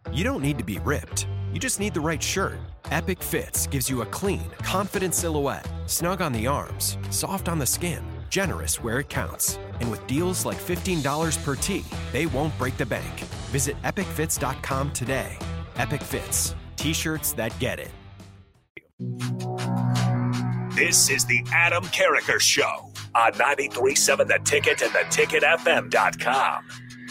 You don't need to be ripped. You just need the right shirt. Epic Fits gives you a clean, confident silhouette, snug on the arms, soft on the skin, generous where it counts. And with deals like $15 per tee, they won't break the bank. Visit epicfits.com today. Epic Fits. T-shirts that get it. This is the Adam Carriker Show on 93.7 The Ticket and theticketfm.com.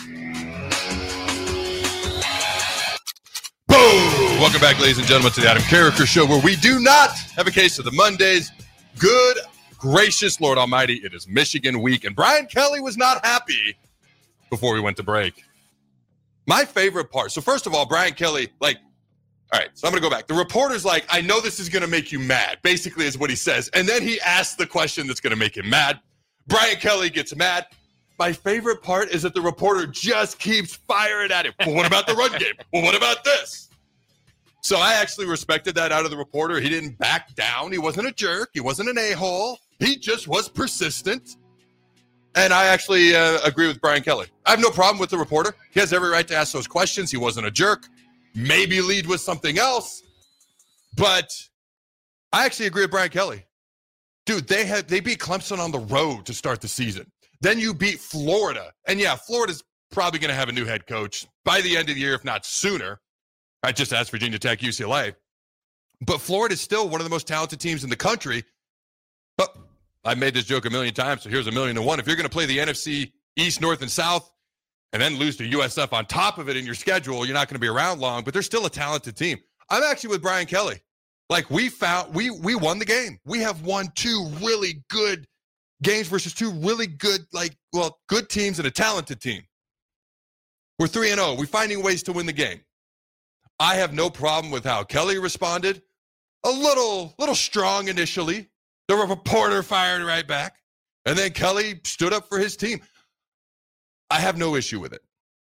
Boom! Welcome back, ladies and gentlemen, to the Adam Carriker Show, where we do not have a case of the Mondays. Good, gracious Lord Almighty, it is Michigan week, and Brian Kelly was not happy before we went to break. My favorite part, so first of all, Brian Kelly, all right, so I'm going to go back. The reporter's like, I know this is going to make you mad, basically is what he says. And then he asks the question that's going to make him mad. Brian Kelly gets mad. My favorite part is that the reporter just keeps firing at him. Well, what about the run game? Well, what about this? So I actually respected that out of the reporter. He didn't back down. He wasn't a jerk. He wasn't an a-hole. He just was persistent. And I actually agree with Brian Kelly. I have no problem with the reporter. He has every right to ask those questions. He wasn't a jerk. Maybe lead with something else. But I actually agree with Brian Kelly. Dude, they beat Clemson on the road to start the season. Then you beat Florida. And yeah, Florida's probably going to have a new head coach by the end of the year, if not sooner. I just asked Virginia Tech, UCLA. But Florida's still one of the most talented teams in the country. But I've made this joke a million times, so here's 1,000,001. If you're going to play the NFC East, North, and South, and then lose to USF on top of it in your schedule, you're not going to be around long, but they're still a talented team. I'm actually with Brian Kelly. We won the game. We have won two really good games versus two really good, good teams and a talented team. We're 3-0. We're finding ways to win the game. I have no problem with how Kelly responded. A little strong initially. The reporter fired right back. And then Kelly stood up for his team. I have no issue with it.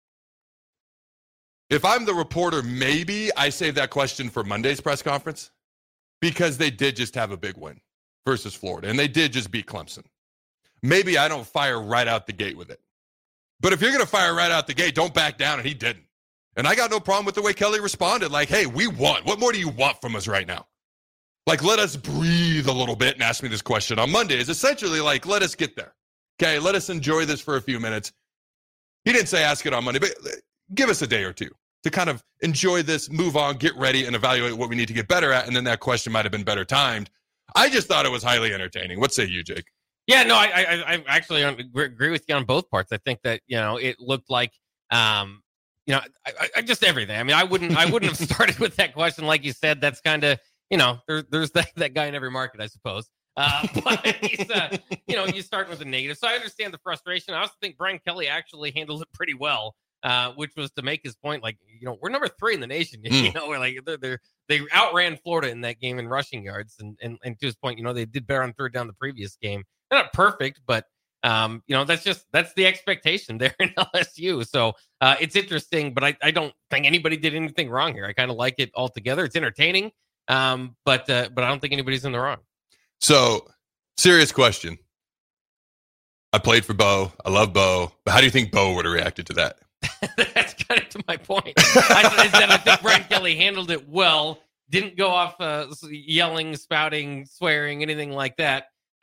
If I'm the reporter, maybe I save that question for Monday's press conference because they did just have a big win versus Florida, and they did just beat Clemson. Maybe I don't fire right out the gate with it. But if you're going to fire right out the gate, don't back down, and he didn't. And I got no problem with the way Kelly responded. Hey, we won. What more do you want from us right now? Let us breathe a little bit and ask me this question on Monday. Is essentially let us get there. Okay, let us enjoy this for a few minutes. He didn't say ask it on Monday, but give us a day or two to kind of enjoy this, move on, get ready, and evaluate what we need to get better at. And then that question might have been better timed. I just thought it was highly entertaining. What say you, Jake? Yeah, no, I actually agree with you on both parts. I think that, it looked like, I just everything. I mean, I wouldn't have started with that question. Like you said, that's kind of, there's that guy in every market, I suppose. But he's, you start with a negative. So I understand the frustration. I also think Brian Kelly actually handled it pretty well, which was to make his point. We're number 3 in the nation. We're they outran Florida in that game in rushing yards. And to his point, they did better on third down the previous game. They're not perfect, but that's the expectation there in LSU. So it's interesting, but I don't think anybody did anything wrong here. I kind of like it altogether. It's entertaining, but I don't think anybody's in the wrong. So, serious question. I played for Bo. I love Bo. But how do you think Bo would have reacted to that? That's kind of to my point. I think Brian Kelly handled it well. Didn't go off yelling, spouting, swearing, anything like that.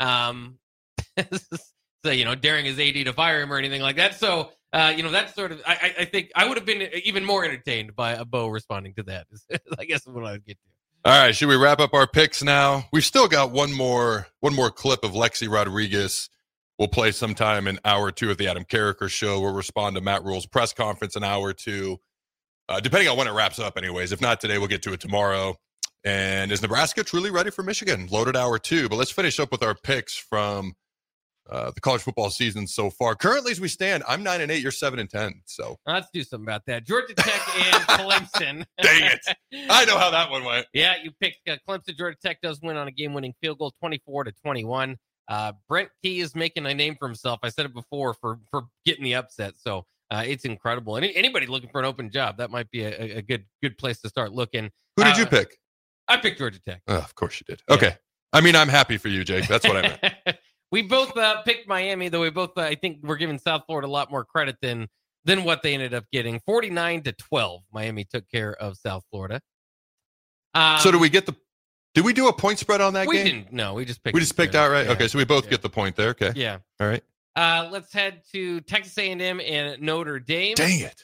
So, daring his AD to fire him or anything like that. So, that's sort of, I think I would have been even more entertained by a Bo responding to that. I guess is what I would get to. All right, should we wrap up our picks now? We've still got one more clip of Lexi Rodriguez. We'll play sometime in hour 2 of the Adam Carriker Show. We'll respond to Matt Rule's press conference in hour 2, depending on when it wraps up anyways. If not today, we'll get to it tomorrow. And is Nebraska truly ready for Michigan? Loaded hour 2. But let's finish up with our picks from the college football season so far. Currently, as we stand, I'm 9-8. You're 7-10. So let's do something about that. Georgia Tech and Clemson. Dang it! I know how that one went. Yeah, you picked Clemson. Georgia Tech does win on a game-winning field goal, 24-21. Brent Key is making a name for himself. I said it before for getting the upset. So it's incredible. And anybody looking for an open job, that might be a good place to start looking. Who did you pick? I picked Georgia Tech. Oh, of course you did. Okay. Yeah. I mean, I'm happy for you, Jake. That's what I meant. We both picked Miami, though we both, I think we're giving South Florida a lot more credit than than what they ended up getting. 49-12, Miami took care of South Florida. So did we do a point spread on that game? We didn't. No, we just picked. We just picked outright. Yeah. Okay, so we both get the point there. Okay. Yeah. All right. Let's head to Texas A&M and Notre Dame. Dang it.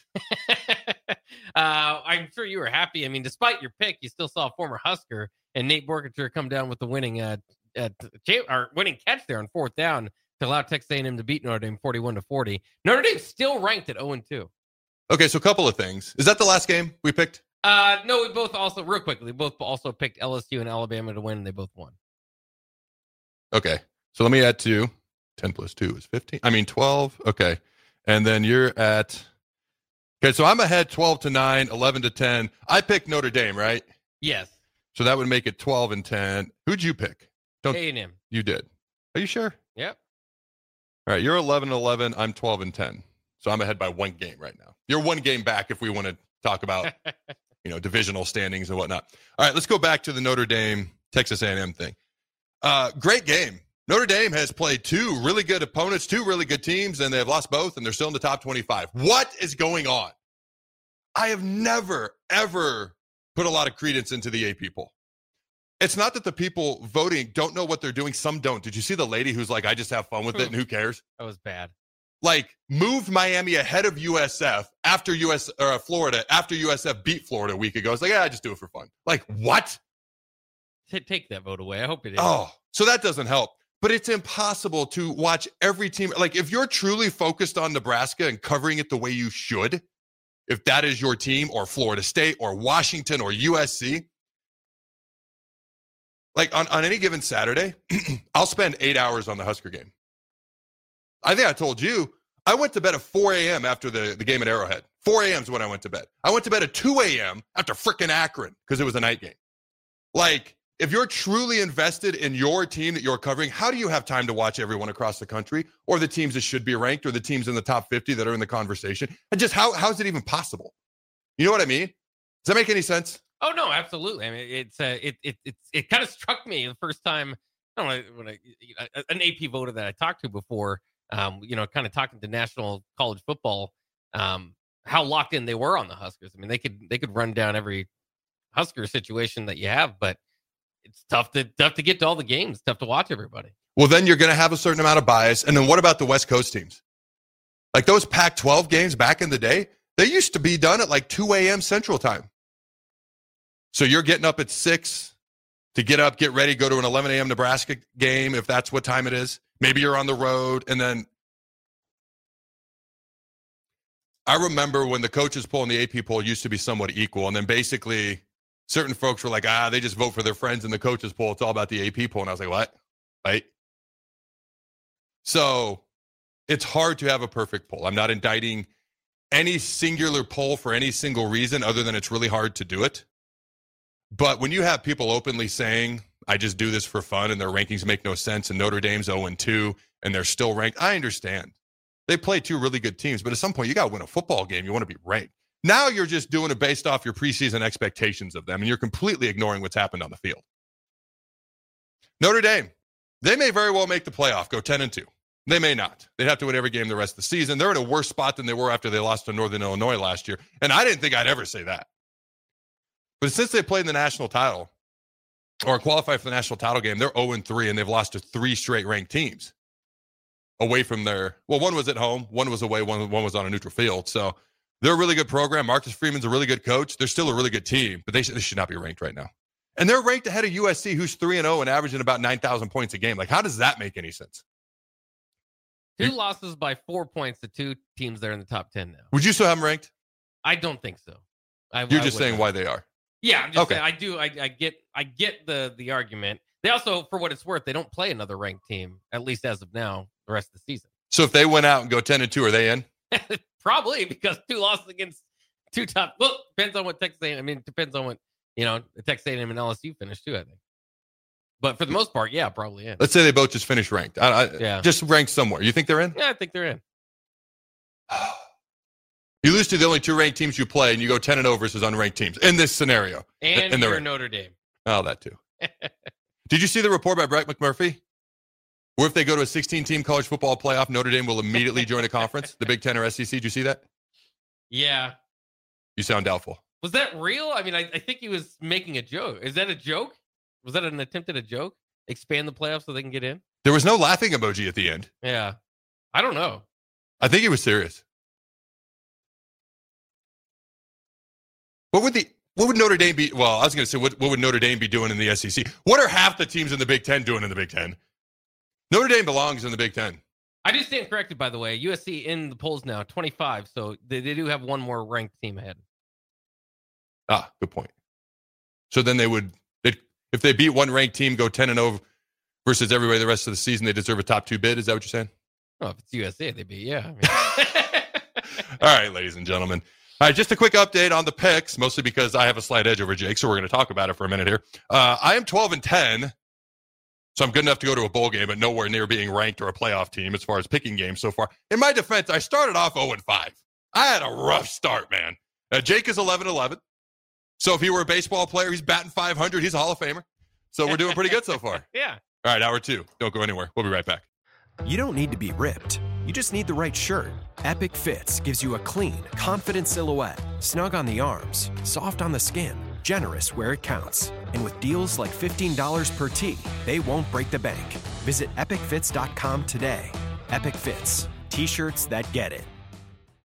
I'm sure you were happy. I mean, despite your pick, you still saw a former Husker and Nate Borkature come down with the winning catch there on fourth down to allow Texas A&M to beat Notre Dame 41-40. Notre Dame still ranked at 0-2. Okay, so a couple of things. Is that the last game we picked? No, we both also, real quickly, we both also picked LSU and Alabama to win, and they both won. Okay, so let me add 2. 10 plus 2 is 15. 12. Okay, and then you're at... Okay, so I'm ahead 12-9, 11-10. I picked Notre Dame, right? Yes. So that would make it 12-10. Who'd you pick? A&M. You did. Are you sure? Yep. All right, you're 11-11. I'm 12-10. So I'm ahead by 1 game right now. You're 1 game back if we want to talk about, divisional standings and whatnot. All right, let's go back to the Notre Dame Texas A&M thing. Great game. Notre Dame has played 2 really good opponents, 2 really good teams, and they've lost both, and they're still in the top 25. What is going on? I have never, ever put a lot of credence into the AP poll. It's not that the people voting don't know what they're doing. Some don't. Did you see the lady who's like, I just have fun with it and who cares? That was bad. Like, moved Miami ahead of USF after Florida, after USF beat Florida a week ago. It's like, I just do it for fun. Like, what? Take that vote away. I hope it is. Oh, so that doesn't help. But it's impossible to watch every team. Like, if you're truly focused on Nebraska and covering it the way you should, if that is your team, or Florida State or Washington or USC, like on any given Saturday, I'll spend 8 hours on the Husker game. I think I told you, I went to bed at 4 a.m. after the game at Arrowhead. 4 a.m. is when I went to bed. I went to bed at 2 a.m. after frickin' Akron because it was a night game. Like, if you're truly invested in your team that you're covering, how do you have time to watch everyone across the country, or the teams that should be ranked, or the teams in the top 50 that are in the conversation? And just how is it even possible? You know what I mean? Does that make any sense? Oh no, absolutely. I mean, it kind of struck me the first time. I don't know, an AP voter that I talked to before. Kind of talking to national college football, how locked in they were on the Huskers. I mean, they could run down every Husker situation that you have, but it's tough to get to all the games. Tough to watch everybody. Well, then you're going to have a certain amount of bias. And then what about the West Coast teams? Like those Pac-12 games back in the day, they used to be done at like 2 a.m. Central Time. So you're getting up at 6 to get up, get ready, go to an 11 a.m. Nebraska game, if that's what time it is. Maybe you're on the road. And then I remember when the coaches poll and the AP poll used to be somewhat equal. And then basically certain folks were like, they just vote for their friends in the coaches poll. It's all about the AP poll. And I was like, what? Right? So it's hard to have a perfect poll. I'm not indicting any singular poll for any single reason other than it's really hard to do it. But when you have people openly saying, I just do this for fun and their rankings make no sense and Notre Dame's 0-2 and they're still ranked, I understand. They play 2 really good teams, but at some point you got to win a football game. You want to be ranked. Now you're just doing it based off your preseason expectations of them, and you're completely ignoring what's happened on the field. Notre Dame, they may very well make the playoff, go 10-2. They may not. They'd have to win every game the rest of the season. They're in a worse spot than they were after they lost to Northern Illinois last year, and I didn't think I'd ever say that. But since they played in the national title, or qualified for the national title game, they're 0-3, and they've lost to 3 straight ranked teams away from one was at home, one was away, one was on a neutral field. So they're a really good program. Marcus Freeman's a really good coach. They're still a really good team, but they should not be ranked right now. And they're ranked ahead of USC, who's 3-0 and averaging about 9,000 points a game. Like, how does that make any sense? 2 losses by 4 points to 2 teams that are in the top 10 now. Would you still have them ranked? I don't think so. You're just saying why they are. Yeah, I'm just saying, I do. I get the argument. They also, for what it's worth, they don't play another ranked team, at least as of now, the rest of the season. So if they went out and go 10-2, are they in? Probably, because 2 losses against 2 top. Well, depends on what Texas A&M. I mean, it depends on what the Texas A&M and LSU finish too, I think. But for the most part, yeah, probably in. Let's say they both just finished ranked. Just ranked somewhere. You think they're in? Yeah, I think they're in. You lose to the only 2 ranked teams you play, and you go 10-0 versus unranked teams in this scenario. And you're Notre Dame. Oh, that too. Did you see the report by Brett McMurphy? Where if they go to a 16-team college football playoff, Notre Dame will immediately join a conference, the Big Ten or SEC. Did you see that? Yeah. You sound doubtful. Was that real? I mean, I think he was making a joke. Is that a joke? Was that an attempt at a joke? Expand the playoffs so they can get in? There was no laughing emoji at the end. Yeah. I don't know. I think he was serious. What would Notre Dame be? Well, I was going to say, what would Notre Dame be doing in the SEC? What are half the teams in the Big Ten doing in the Big Ten? Notre Dame belongs in the Big Ten. I do stand corrected, by the way. USC in the polls now, 25. So they do have one more ranked team ahead. Ah, good point. So then if they beat one ranked team, go 10-0 versus everybody the rest of the season, they deserve a top 2 bid. Is that what you're saying? Oh, if it's USA, they'd be, yeah. I mean. All right, ladies and gentlemen. All right, just a quick update on the picks, mostly because I have a slight edge over Jake, so we're going to talk about it for a minute here. I am 12-10, so I'm good enough to go to a bowl game, but nowhere near being ranked or a playoff team as far as picking games so far. In my defense, I started off 0-5. I had a rough start, man. Jake is 11-11. So if he were a baseball player, he's batting 500. He's a Hall of Famer. So we're doing pretty good so far. Yeah. All right, hour 2. Don't go anywhere. We'll be right back. You don't need to be ripped. You just need the right shirt. Epic Fits gives you a clean, confident silhouette, snug on the arms, soft on the skin, generous where it counts. And with deals like $15 per tee, they won't break the bank. Visit epicfits.com today. Epic Fits. T-shirts that get it.